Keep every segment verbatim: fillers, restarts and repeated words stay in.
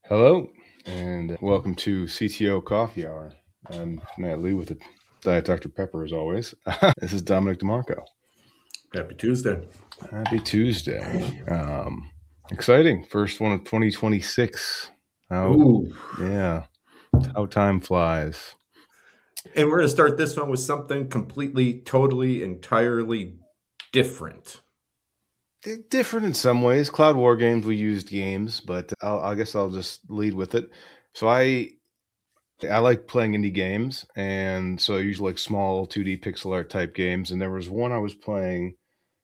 Hello, and welcome to C T O Coffee Hour. I'm Matt Lee with the Diet Doctor Pepper, as always. This is Dominic DeMarco. Happy Tuesday. Happy Tuesday. Um, exciting. First one of twenty twenty-six. How, Ooh. yeah, how time flies. And we're going to start this one with something completely, totally, entirely different. Different in some ways. Cloud War Games, we used games, but I'll, I guess I'll just lead with it. So I I like playing indie games, and so I usually like small two D pixel art type games. And there was one I was playing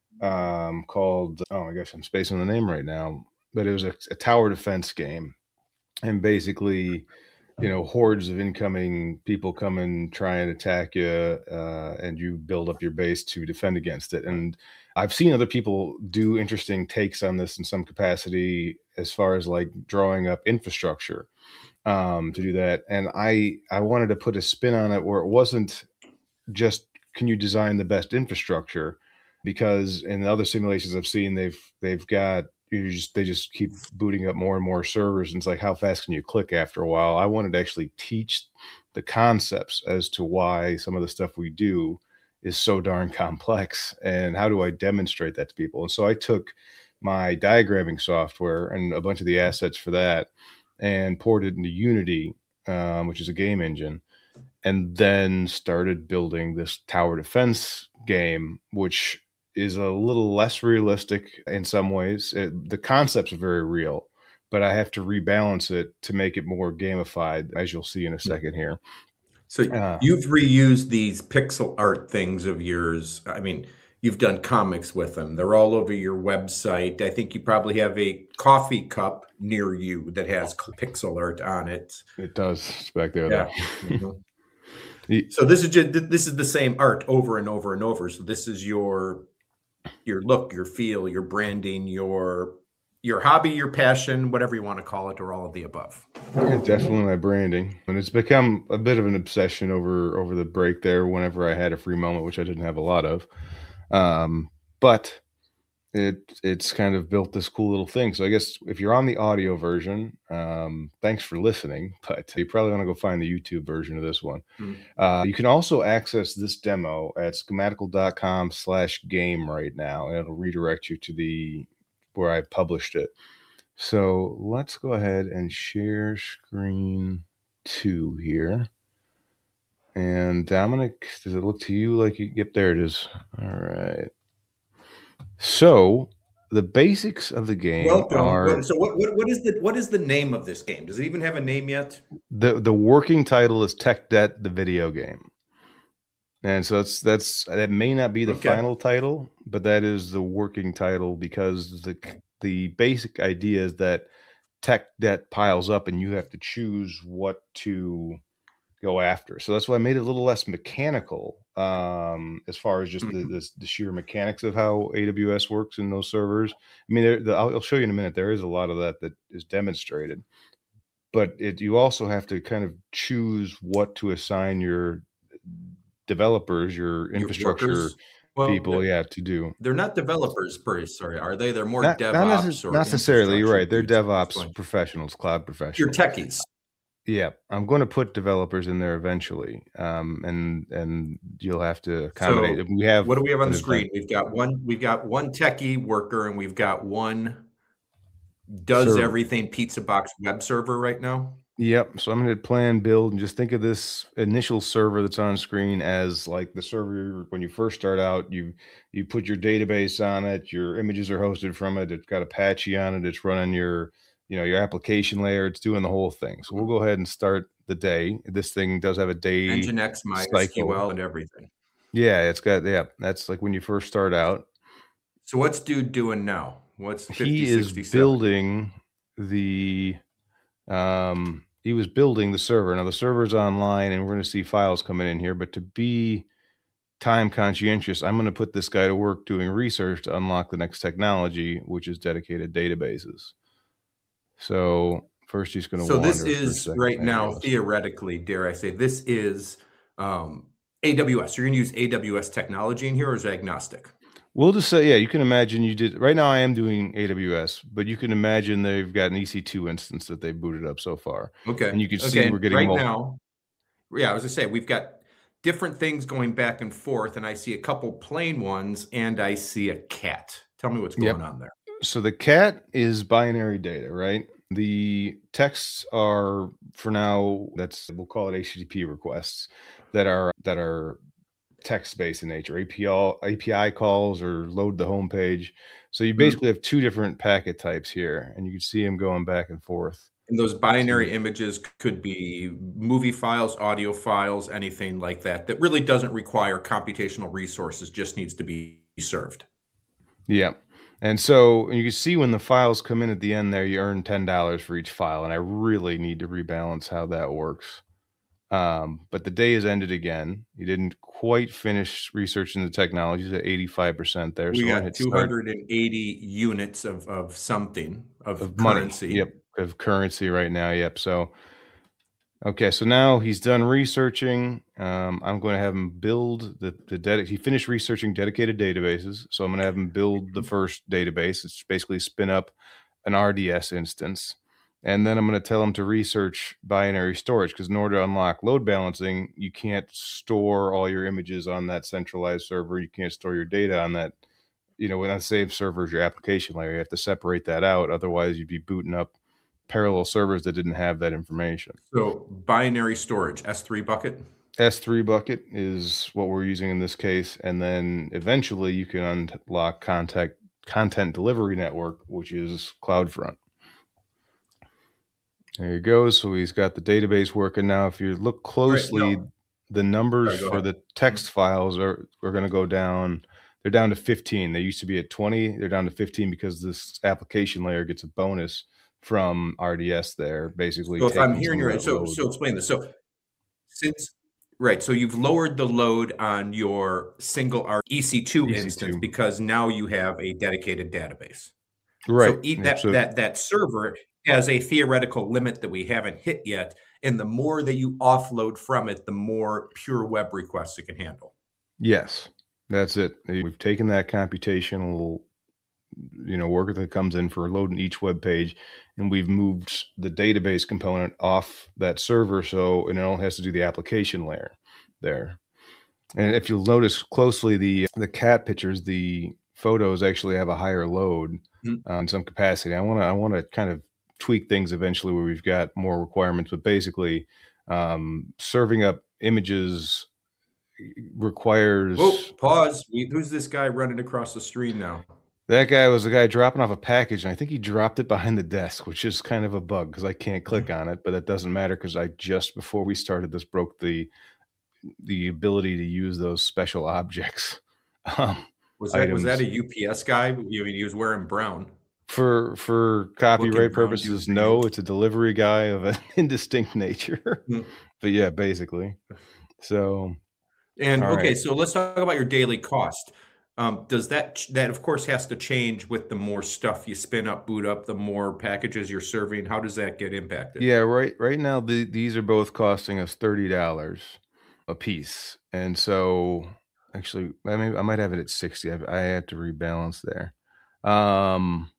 um, called, oh my gosh, I'm spacing the name right now, but it was a, a tower defense game. And basically, you know, hordes of incoming people come and try and attack you, uh, and you build up your base to defend against it. And I've seen other people do interesting takes on this in some capacity, as far as like drawing up infrastructure um, to do that. And I I wanted to put a spin on it where it wasn't just can you design the best infrastructure, because in the other simulations I've seen, they've they've got you just they just keep booting up more and more servers, and it's like, how fast can you click after a while? I wanted to actually teach the concepts as to why some of the stuff we do is so darn complex, and how do I demonstrate that to people. And so I took my diagramming software and a bunch of the assets for that and poured it into Unity, um, which is a game engine, and then started building this tower defense game, which is a little less realistic in some ways. It, the concepts are very real, but I have to rebalance it to make it more gamified, as you'll see in a second here. So uh, you've reused these pixel art things of yours. I mean, you've done comics with them. They're all over your website. I think you probably have a coffee cup near you that has pixel art on it. It does. It's back there. Yeah. Mm-hmm. So this is just, this is the same art over and over and over. So this is your your look, your feel, your branding, your your hobby, your passion, whatever you want to call it, or all of the above. Yeah, definitely my branding. And it's become a bit of an obsession over over the break there, whenever I had a free moment, which I didn't have a lot of. Um, but it it's kind of built this cool little thing. So I guess if you're on the audio version, um, thanks for listening, but you probably want to go find the YouTube version of this one. Mm-hmm. Uh, you can also access this demo at schematical.com slash game right now, and it'll redirect you to the where I published it. So let's go ahead and share screen two here. And Dominic, does it look to you like you, yep, there it is. All right. So the basics of the game Welcome. are. So what, what what is the what is the name of this game? Does it even have a name yet? The the working title is Tech Debt, the video game. And so that's that's that may not be the okay. final title, but that is the working title, because the the basic idea is that tech debt piles up and you have to choose what to go after. So that's why I made it a little less mechanical, um, as far as just mm-hmm. the, the the sheer mechanics of how A W S works in those servers. I mean, there, the, I'll, I'll show you in a minute. There is a lot of that that is demonstrated, but it, you also have to kind of choose what to assign your developers, your infrastructure your well, people, yeah, to do. They're not developers, per sorry, are they? They're more not, DevOps. Not, necess- or not necessarily. You're right. They're DevOps professionals, cloud professionals. You're techies. Yeah, I'm going to put developers in there eventually, um, and and you'll have to accommodate. So we have. What do we have on the screen? We've got one. We've got one techie worker, and we've got one does server. everything pizza box web server right now. Yep. So I'm going to plan, build, and just think of this initial server that's on screen as like the server when you first start out. You you put your database on it. Your images are hosted from it. It's got Apache on it. It's running your you know, your application layer. It's doing the whole thing. So we'll go ahead and start the day. This thing does have a day Nginx, MySQL, and everything. Yeah, it's got, yeah, that's like when you first start out. So what's dude doing now? What's fifty, he is building the, um, he was building the server. Now the server's online and we're going to see files coming in here, but to be time conscientious, I'm going to put this guy to work doing research to unlock the next technology, which is dedicated databases. So first he's going to. So this is right now, theoretically, dare I say, this is um, A W S. You're going to use A W S technology in here, or is it agnostic? We'll just say, yeah, you can imagine you did right now. I am doing A W S, but you can imagine they've got an E C two instance that they booted up so far. Okay. And you can okay. see we're getting right multiple. now. Yeah, I was gonna say we've got different things going back and forth, and I see a couple plain ones, and I see a cat. Tell me what's going yep. on there. So the cat is binary data, right? The texts are, for now, that's we'll call it H T T P requests that are that are text-based in nature, A P I A P I calls or load the home page. So you basically mm-hmm. have two different packet types here, and you can see them going back and forth. And those binary so, images could be movie files, audio files, anything like that, that really doesn't require computational resources, just needs to be served. Yeah. And so you can see when the files come in at the end there, you earn ten dollars for each file. And I really need to rebalance how that works. Um, but the day has ended again. You didn't quite finish researching the technologies at eighty-five percent there. We so got two hundred eighty start. Units of, of something, of, of currency. Money. Yep, of currency right now. Yep. So, okay, so now he's done researching. Um, I'm going to have him build the, the dedicated, he finished researching dedicated databases. So I'm going to have him build the first database. It's basically spin up an R D S instance. And then I'm going to tell them to research binary storage, because in order to unlock load balancing, you can't store all your images on that centralized server. You can't store your data on that, you know, when that same server is your application layer. You have to separate that out. Otherwise, you'd be booting up parallel servers that didn't have that information. So binary storage, S three bucket? S three bucket is what we're using in this case. And then eventually you can unlock contact, content delivery network, which is CloudFront. There you go. So he's got the database working now. If you look closely, right, no. the numbers right, for the text files are, are going to go down. They're down to fifteen. They used to be at twenty. They're down to fifteen because this application layer gets a bonus from R D S there, basically. So if I'm hearing you right, so, so explain this. So since, right, so you've lowered the load on your single R E C two E C two instance because now you have a dedicated database. Right. So that, so that, that server has a theoretical limit that we haven't hit yet. And the more that you offload from it, the more pure web requests it can handle. Yes, that's it. We've taken that computational, you know, work that comes in for loading each web page, and we've moved the database component off that server. So, and it only has to do the application layer there. And if you'll notice closely, the, the cat pictures, the photos actually have a higher load mm-hmm. on some capacity. I want to, I want to kind of tweak things eventually where we've got more requirements, but basically um, serving up images requires. Oh, pause. Who's this guy running across the screen now? That guy was the guy dropping off a package, and I think he dropped it behind the desk, which is kind of a bug because I can't click on it, but that doesn't matter because I just before we started this broke the the ability to use those special objects. Um, was that items. was that a U P S guy? I mean, he was wearing brown. For for copyright purposes, no, it's a delivery guy of an indistinct nature. Mm. But yeah, basically. So, and okay, right. So let's talk about your daily cost. Um, does that that of course has to change with the more stuff you spin up, boot up, the more packages you're serving? How does that get impacted? Yeah, right. Right now, the, these are both costing us thirty dollars a piece, and so actually, I mean, I might have it at sixty. I, I have to rebalance there. Um.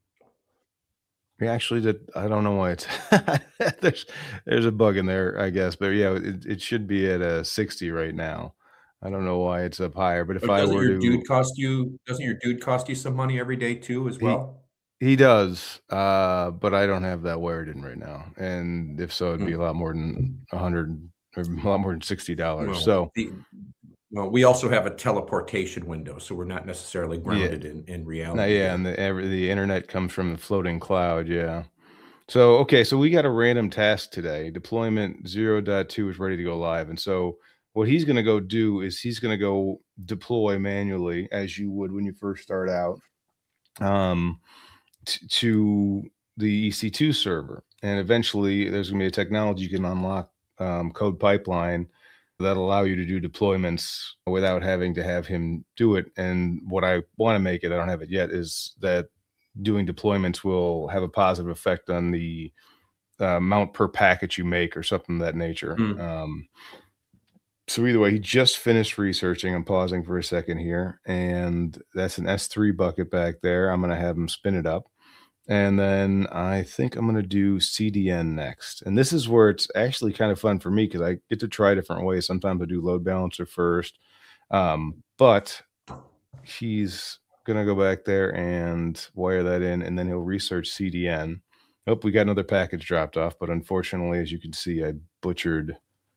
We actually did. I don't know why it's there's there's a bug in there, I guess, but yeah, it, it should be at a sixty right now. I don't know why it's up higher, but if but I were your to, dude cost you doesn't your dude cost you some money every day too as well? He, he does, uh, but I don't have that wired in right now, and if so, it'd be hmm. a lot more than a hundred or a lot more than sixty dollars. Well, so. The, Well, we also have a teleportation window, so we're not necessarily grounded yeah. in, in reality. No, yeah, and the every, the internet comes from the floating cloud, yeah. So, okay, so we got a random task today. Deployment zero point two is ready to go live. And so what he's going to go do is he's going to go deploy manually, as you would when you first start out, um, t- to the E C two server. And eventually there's going to be a technology you can unlock, um, code pipeline that allow you to do deployments without having to have him do it. And what I want to make it, I don't have it yet, is that doing deployments will have a positive effect on the uh, amount per packet you make or something of that nature. Mm. Um, So either way, he just finished researching. I'm pausing for a second here, and that's an S three bucket back there. I'm going to have him spin it up. And then I think I'm going to do C D N next. And this is where it's actually kind of fun for me because I get to try different ways. Sometimes I do load balancer first. Um, but he's going to go back there and wire that in, and then he'll research C D N. Oh, we got another package dropped off. But unfortunately, as you can see, I butchered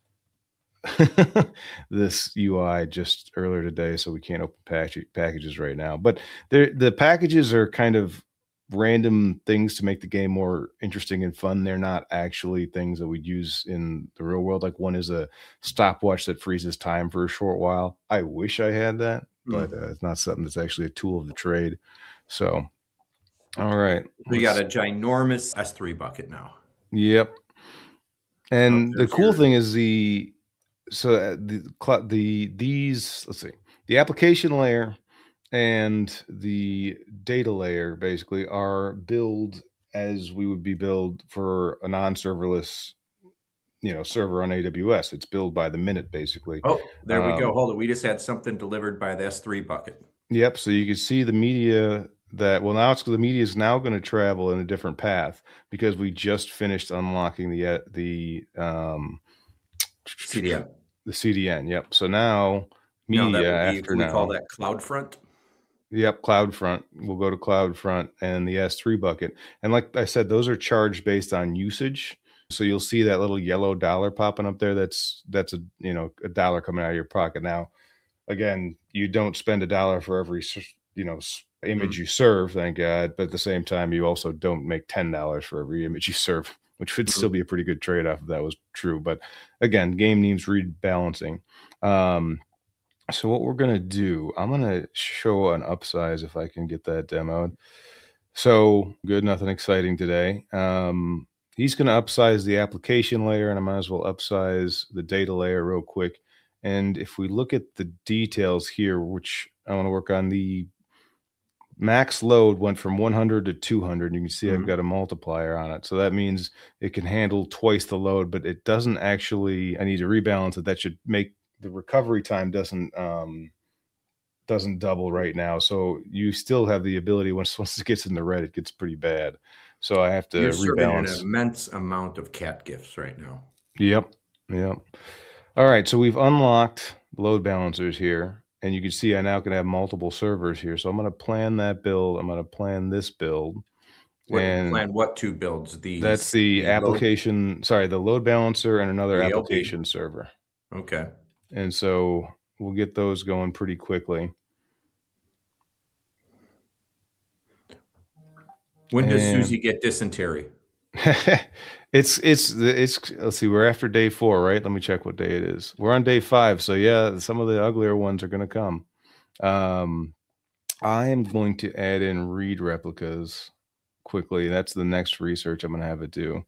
this U I just earlier today, so we can't open pack packages right now. But the packages are kind of random things to make the game more interesting and fun. They're not actually things that we'd use in the real world. Like one is a stopwatch that freezes time for a short while. I wish I had that, but uh, it's not something that's actually a tool of the trade. So, all right. We got a ginormous S three bucket now. Yep. And oh, the cool your... thing is the so the the these let's see the application layer and the data layer basically are billed as we would be billed for a non-serverless, you know, server on A W S. It's billed by the minute, basically. Oh, there we um, go. Hold it. We just had something delivered by the S three bucket. Yep. So you can see the media that, well, now it's the media is now going to travel in a different path because we just finished unlocking the the um, C D N. The C D N. Yep. So now media no, after we now. call that CloudFront. Yep, CloudFront. We'll go to CloudFront and the S three bucket. And like I said, those are charged based on usage. So you'll see that little yellow dollar popping up there. That's that's a you know a dollar coming out of your pocket. Now, again, you don't spend a dollar for every you know image mm-hmm. you serve, thank God. But at the same time, you also don't make ten dollars for every image you serve, which would mm-hmm. still be a pretty good trade-off if that was true. But again, game needs rebalancing. Um, So what we're going to do, I'm going to show an upsize if I can get that demoed. So good, nothing exciting today. Um, he's going to upsize the application layer, and I might as well upsize the data layer real quick. And if we look at the details here, which I want to work on, the max load went from one hundred to two hundred. You can see mm-hmm. I've got a multiplier on it. So that means it can handle twice the load, but it doesn't actually, I need to rebalance it. That should make the recovery time doesn't um doesn't double right now, so you still have the ability once once it gets in the red, it gets pretty bad. So I have to You're rebalance. An immense amount of cat gifts right now. Yep, yep. All right, so we've unlocked load balancers here, and you can see I now can have multiple servers here. So I'm going to plan that build. I'm going to plan this build. What, and plan what two builds? The that's the, the application. Load, sorry, the load balancer and another the application L P. Server. Okay. And so we'll get those going pretty quickly. When does and Susie get dysentery? it's it's it's let's see, we're after day four, right? Let me check what day it is. We're on day five, so yeah, some of the uglier ones are going to come. Um, I am going to add in read replicas quickly. That's the next research I'm going to have it do,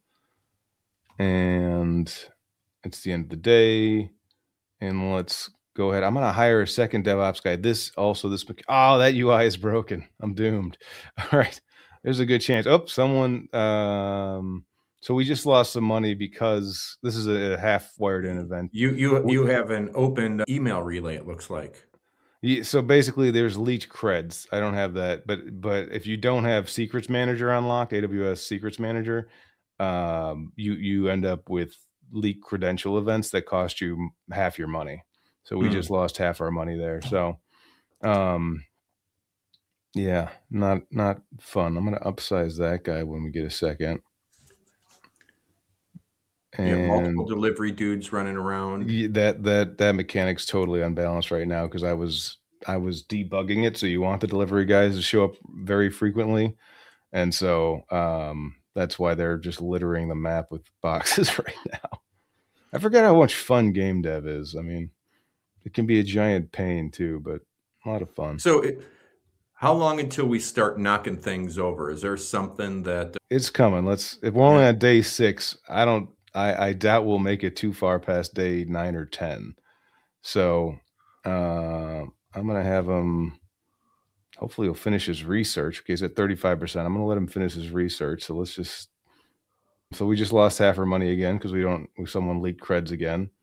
and it's the end of the day. And let's go ahead. I'm going to hire a second DevOps guy. This also, this, oh, that U I is broken. I'm doomed. All right. There's a good chance. Oh, someone, um, so we just lost some money because this is a half wired in event. You, you, you have an open email relay, it looks like. Yeah, so basically there's leaked creds. I don't have that, but, but if you don't have Secrets Manager unlocked, A W S Secrets Manager, um, you, you end up with leak credential events that cost you half your money. So we hmm. just lost half our money there. So um yeah, not not fun. I'm gonna upsize that guy when we get a second. And you have multiple delivery dudes running around. That that that mechanic's totally unbalanced right now because I was I was debugging it. So you want the delivery guys to show up very frequently. And so um that's why they're just littering the map with boxes right now. I forget how much fun game dev is. I mean, it can be a giant pain too, but a lot of fun. So it, how long until we start knocking things over? Is there something that... It's coming. Let's, if we're only on day six, I don't, I, I doubt we'll make it too far past day nine or ten. So uh, I'm going to have him, hopefully he'll finish his research. Okay, he's at thirty-five percent. I'm going to let him finish his research. So let's just, so we just lost half our money again because we don't, someone leaked creds again.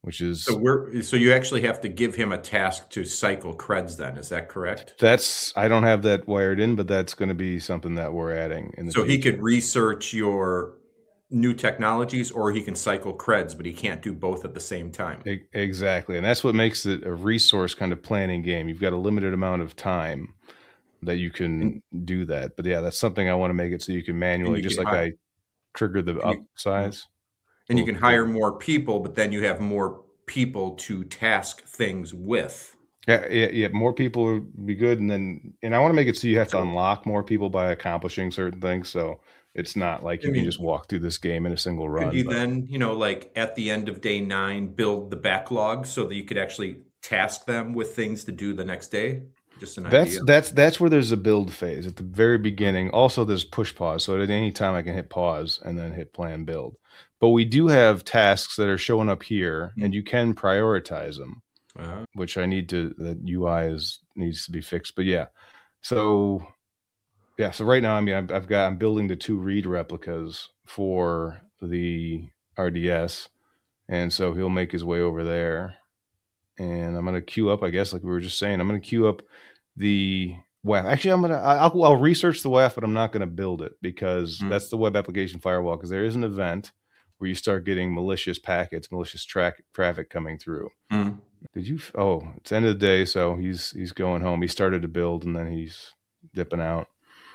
which is so we're so you actually have to give him a task to cycle creds. Then is that correct? That's I don't have that wired in, but that's going to be something that we're adding in the so future. He could research your new technologies, or he can cycle creds, but he can't do both at the same time. Exactly, and that's what makes it a resource kind of planning game. You've got a limited amount of time that you can and, do that. But yeah, that's something I want to make it so you can manually, you just can like hire, I trigger the up you, size. And you can hire more people, but then you have more people to task things with. Yeah, yeah, yeah. More people would be good, and then and I want to make it so you have to unlock more people by accomplishing certain things. So it's not like you I mean, can just walk through this game in a single run. Could you but... then, you know, like at the end of day nine, build the backlog so that you could actually task them with things to do the next day? Just an that's idea. that's that's where there's a build phase at the very beginning. Also, there's push pause, so at any time I can hit pause and then hit plan build. But we do have tasks that are showing up here, mm-hmm. and you can prioritize them, uh-huh. which I need to. The U I is needs to be fixed. But yeah, so yeah, so right now, I mean, I've, I've got I'm building the two read replicas for the R D S, and so he'll make his way over there. And I'm going to queue up, I guess, like we were just saying, I'm going to queue up the W A F. Actually, I'm going to, I'll, I'll research the W A F, but I'm not going to build it because mm. that's the web application firewall. Because there is an event where you start getting malicious packets, malicious track traffic coming through. Mm. Did you? Oh, it's the end of the day. So he's, he's going home. He started to build and then he's dipping out.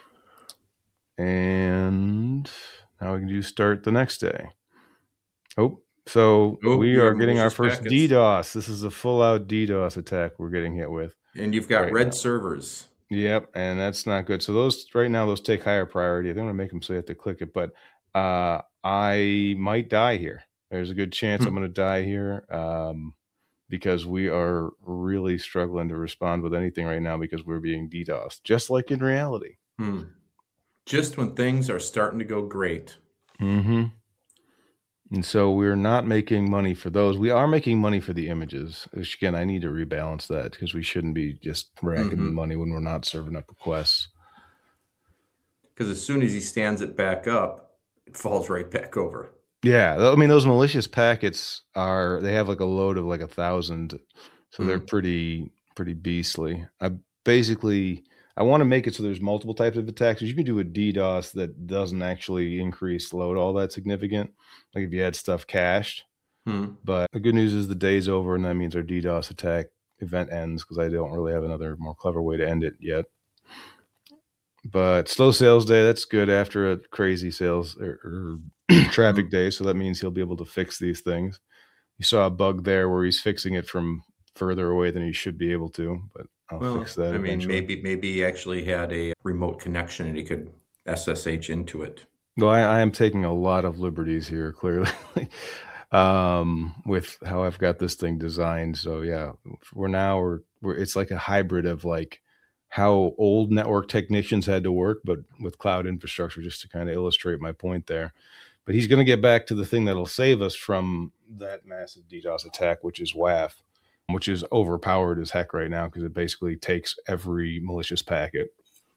And now we can do start the next day. Oh. So oh, we are getting our first packets. DDoS. This is a full-out DDoS attack we're getting hit with. And you've got right red now. servers. Yep, and that's not good. So those right now, those take higher priority. I think I'm going to make them so you have to click it, but uh, I might die here. There's a good chance hmm. I'm going to die here um, because we are really struggling to respond with anything right now because we're being DDoSed, just like in reality. Hmm. Just when things are starting to go great. Mm-hmm. And so we're not making money for those. We are making money for the images, which again, I need to rebalance that because we shouldn't be just racking mm-hmm. money when we're not serving up requests. Because as soon as he stands it back up, it falls right back over. Yeah. I mean, those malicious packets are, they have like a load of like a thousand. So mm-hmm. they're pretty, pretty beastly. I basically, I want to make it so there's multiple types of attacks. You can do a DDoS that doesn't actually increase load all that significant. Like if you had stuff cached, hmm. but the good news is the day's over, and that means our DDoS attack event ends because I don't really have another more clever way to end it yet. But slow sales day, that's good after a crazy sales or, or traffic day, so that means he'll be able to fix these things. You saw a bug there where he's fixing it from further away than he should be able to, but I'll well, fix that. I mean, eventually. maybe maybe he actually had a remote connection and he could S S H into it. Well, I, I am taking a lot of liberties here, clearly, um, with how I've got this thing designed. So yeah, we're now we're, we're it's like a hybrid of like how old network technicians had to work, but with cloud infrastructure, just to kind of illustrate my point there. But he's going to get back to the thing that'll save us from that massive DDoS attack, which is W A F, which is overpowered as heck right now because it basically takes every malicious packet.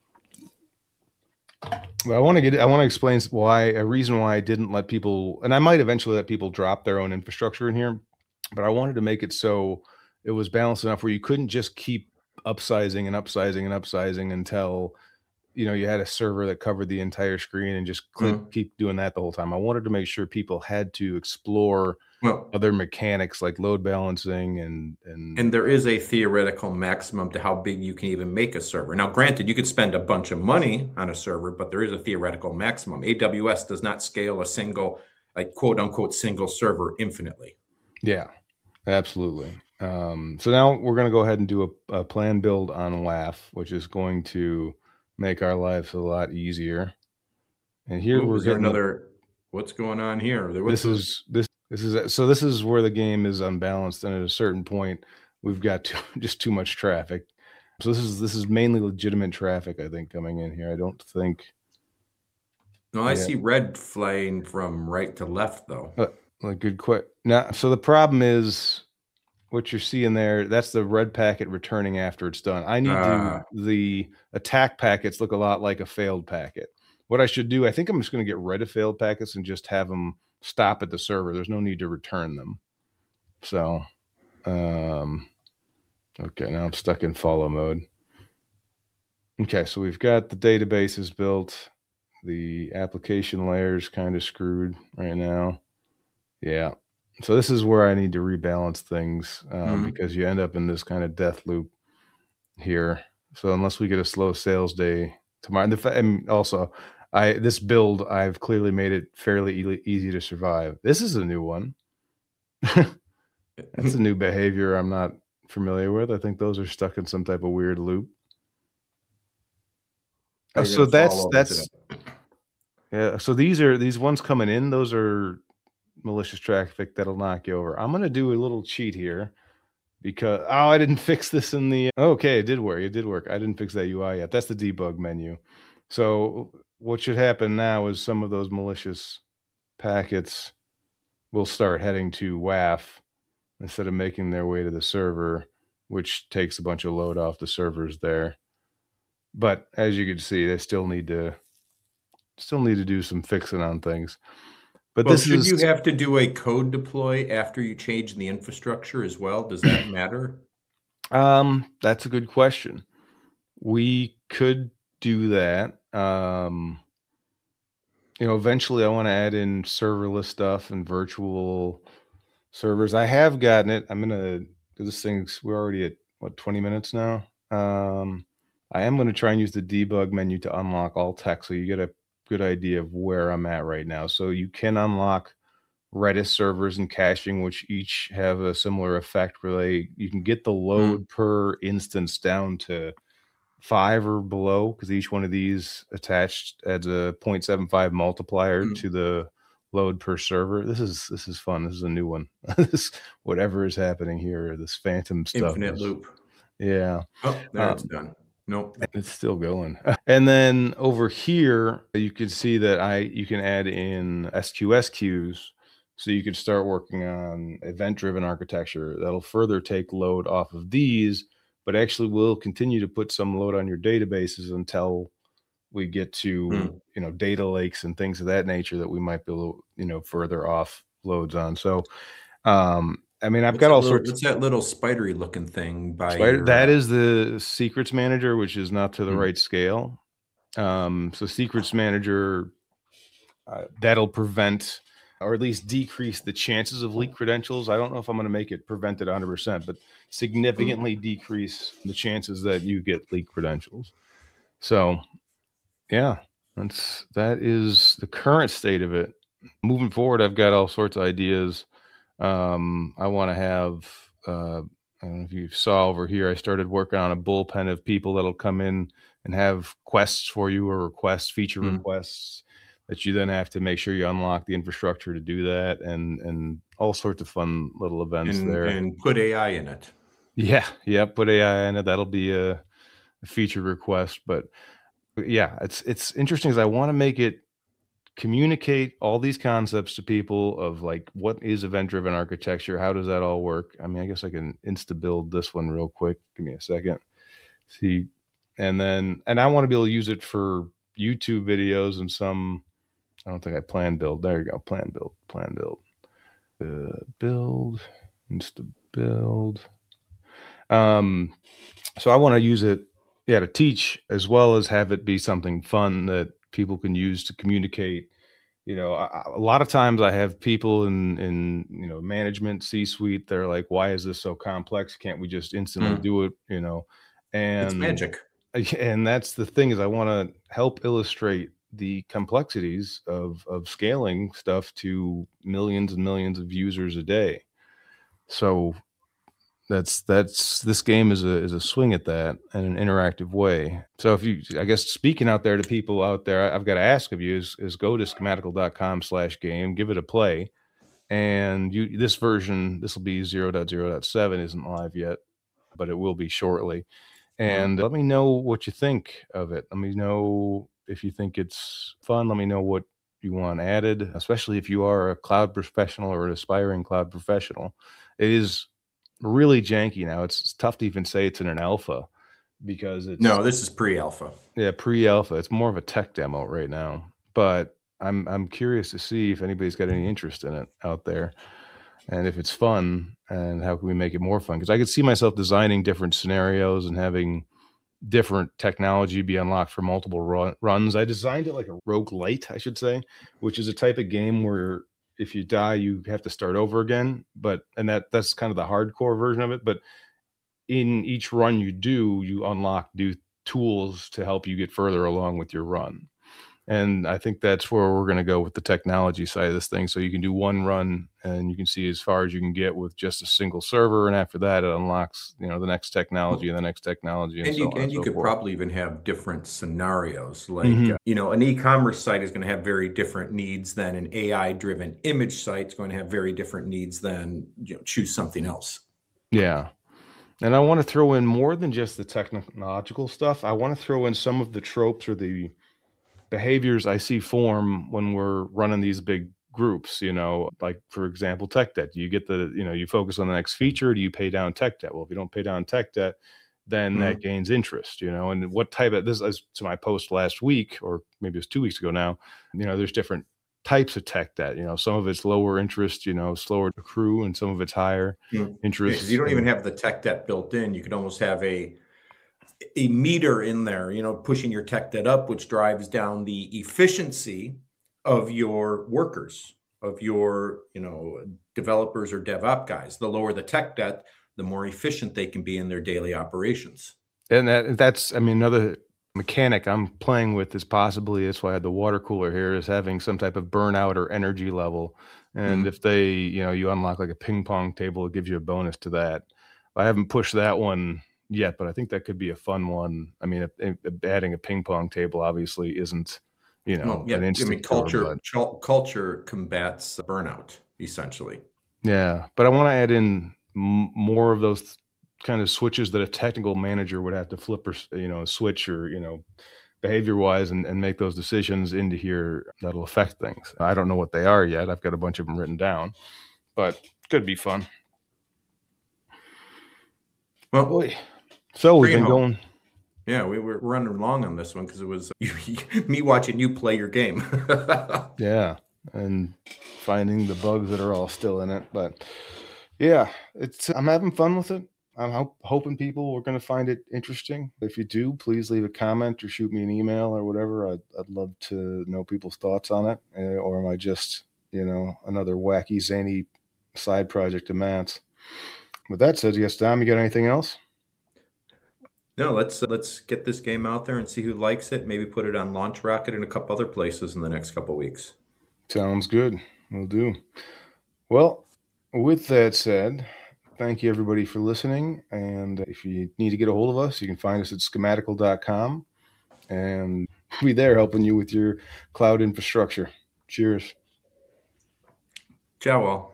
But I want to get, I want to explain why, a reason why I didn't let people, and I might eventually let people drop their own infrastructure in here, but I wanted to make it so it was balanced enough where you couldn't just keep upsizing and upsizing and upsizing until, you know, you had a server that covered the entire screen and just click, mm-hmm. keep doing that the whole time. I wanted to make sure people had to explore well, other mechanics like load balancing and, and and there is a theoretical maximum to how big you can even make a server. Now, granted, you could spend a bunch of money on a server, but there is a theoretical maximum. A W S does not scale a single, like quote unquote, single server infinitely. Yeah, absolutely. Um, so now we're going to go ahead and do a, a plan build on W A F, which is going to make our lives a lot easier. And here Ooh, we're getting another. What's going on here? What's this is this. This is so. This is where the game is unbalanced, and at a certain point, we've got too, just too much traffic. So this is this is mainly legitimate traffic, I think, coming in here. I don't think. No, I yeah. see red flying from right to left, though. Uh, like good quick. Now, so the problem is what you're seeing there. That's the red packet returning after it's done. I need uh, to the attack packets look a lot like a failed packet. What I should do, I think I'm just going to get rid of failed packets and just have them stop at the server. There's no need to return them. So, um, okay, now I'm stuck in follow mode. Okay, so we've got the databases built. The application layer is kind of screwed right now. Yeah. So this is where I need to rebalance things um, mm-hmm. because you end up in this kind of death loop here. So unless we get a slow sales day tomorrow, and, the, and also I this build, I've clearly made it fairly e- easy to survive. This is a new one. That's a new behavior I'm not familiar with. I think those are stuck in some type of weird loop. Oh, so that's that's yeah. So these are these ones coming in. Those are malicious traffic that'll knock you over. I'm gonna do a little cheat here because oh, I didn't fix this in the okay. It did work. It did work. I didn't fix that U I yet. That's the debug menu. So what should happen now is some of those malicious packets will start heading to W A F instead of making their way to the server, which takes a bunch of load off the servers there. But as you can see, they still need to still need to do some fixing on things. But well, this should is, you have to do a code deploy after you change the infrastructure as well? Does that matter? Um, that's a good question. We could do that. Um, you know, eventually I want to add in serverless stuff and virtual servers. I have gotten it. I'm gonna do this thing's we're already at what twenty minutes now. Um, I am going to try and use the debug menu to unlock all text, so you get a good idea of where I'm at right now. So you can unlock Redis servers and caching, which each have a similar effect where they you can get the load mm. per instance down to five or below, because each one of these attached adds a zero point seven five multiplier mm. to the load per server. This is this is fun. This is a new one. This whatever is happening here, this phantom stuff. Infinite is, loop. Yeah. Oh, there um, it's done. Nope. It's still going. And then over here, you can see that I you can add in S Q S queues. So you could start working on event-driven architecture that'll further take load off of these, but actually will continue to put some load on your databases until we get to hmm. you know data lakes and things of that nature that we might be a little, you know further off loads on. So um I mean, I've what's got all little, sorts. What's that little spidery looking thing by Spider, your, that uh... is the secrets manager, which is not to the hmm. right scale. Um, so secrets manager, uh, that'll prevent or at least decrease the chances of leak credentials. I don't know if I'm going to make it prevent it one hundred percent, but significantly decrease the chances that you get leak credentials. So yeah, that's, that is the current state of it. Moving forward, I've got all sorts of ideas. Um, I want to have, uh, I don't know if you saw over here, I started working on a bullpen of people that'll come in and have quests for you or requests, feature mm. requests that you then have to make sure you unlock the infrastructure to do that, and, and all sorts of fun little events and, there. And put A I in it. Yeah. Yeah. Put A I in it. That'll be a, a feature request, but yeah, it's, it's interesting because I want to make it communicate all these concepts to people of like, what is event-driven architecture? How does that all work? I mean, I guess I can insta build this one real quick. Give me a second. See, and then, and I want to be able to use it for YouTube videos and some, I don't think I plan build. There you go. Plan build, plan build, uh, build, insta build. Um, so I want to use it, yeah, to teach as well as have it be something fun that people can use to communicate. You know, a, a lot of times I have people in, in, you know, management C-suite. They're like, why is this so complex? Can't we just instantly mm. do it? You know, and it's magic. And that's the thing is I want to help illustrate the complexities of, of scaling stuff to millions and millions of users a day. So that's that's this game is a is a swing at that in an interactive way. So if you, I guess, speaking out there to people out there, I've got to ask of you is, is go to schematical dot com slash game, give it a play, and you this version, this will be zero point zero point seven, isn't live yet, but it will be shortly. And let me know what you think of it. Let me know if you think it's fun. Let me know what you want added, especially if you are a cloud professional or an aspiring cloud professional. It is really janky now. It's, it's tough to even say it's in an alpha because it's no, this is pre-alpha. Yeah, pre-alpha. It's more of a tech demo right now, but I'm I'm curious to see if anybody's got any interest in it out there. And if it's fun, and how can we make it more fun? Because I could see myself designing different scenarios and having different technology be unlocked for multiple run, runs. I designed it like a roguelite, I should say, which is a type of game where if you die, you have to start over again. But and that that's kind of the hardcore version of it. But in each run you do, you unlock new tools to help you get further along with your run. And I think that's where we're going to go with the technology side of this thing. So you can do one run and you can see as far as you can get with just a single server. And after that, it unlocks, you know, the next technology and the next technology. And, and so you, on and and you so could forth. probably even have different scenarios. Like, Mhm. uh, you know, an e-commerce site is going to have very different needs than an A I-driven image site is going to have very different needs than, you know, choose something else. Yeah. And I want to throw in more than just the technological stuff. I want to throw in some of the tropes or the behaviors I see form when we're running these big groups, you know, like for example, tech debt. You get the, you know, you focus on the next feature, do you pay down tech debt? Well, if you don't pay down tech debt, then that Mhm. gains interest, you know, and what type of this is to my post last week, or maybe it was two weeks ago now, you know, there's different types of tech debt, you know, some of it's lower interest, you know, slower to accrue, and some of it's higher Mhm. Because you interest. don't even And have the tech debt built in. You could almost have a a meter in there, you know, pushing your tech debt up, which drives down the efficiency of your workers, of your, you know, developers or DevOps guys. The lower the tech debt, the more efficient they can be in their daily operations. and that that's I mean, another mechanic I'm playing with is possibly, that's why I had the water cooler here, is having some type of burnout or energy level. And Mhm. if they, you know, you unlock like a ping pong table, it gives you a bonus to that. I haven't pushed that one yet, but I think that could be a fun one. I mean, if, if adding a ping pong table obviously isn't, you Well, know, yeah, an I instant mean, cure, culture but chul- culture combats burnout essentially. yeah. But I want to add in m- more of those kind of switches that a technical manager would have to flip, or s- you know, switch, or you know, behavior wise, and, and make those decisions into here that'll affect things. I don't know what they are yet. I've got a bunch of them written down, but could be fun. Well, Boy. So we've been Greenholm, going. yeah, we were running long on this one because it was me watching you play your game. Yeah. And finding the bugs that are all still in it. But yeah, it's I'm having fun with it. I'm ho- hoping people are going to find it interesting. If you do, please leave a comment or shoot me an email or whatever. I'd, I'd love to know people's thoughts on it. Uh, or am I just, you know, another wacky, zany side project of Matt's? With that said, yes, Dom, you got anything else? No, let's uh, let's get this game out there and see who likes it. Maybe put it on Launch Rocket and a couple other places in the next couple weeks. Sounds good. We'll do. Well, with that said, thank you everybody for listening. And if you need to get a hold of us, you can find us at schematical dot com, and we'll be there helping you with your cloud infrastructure. Cheers. Ciao all.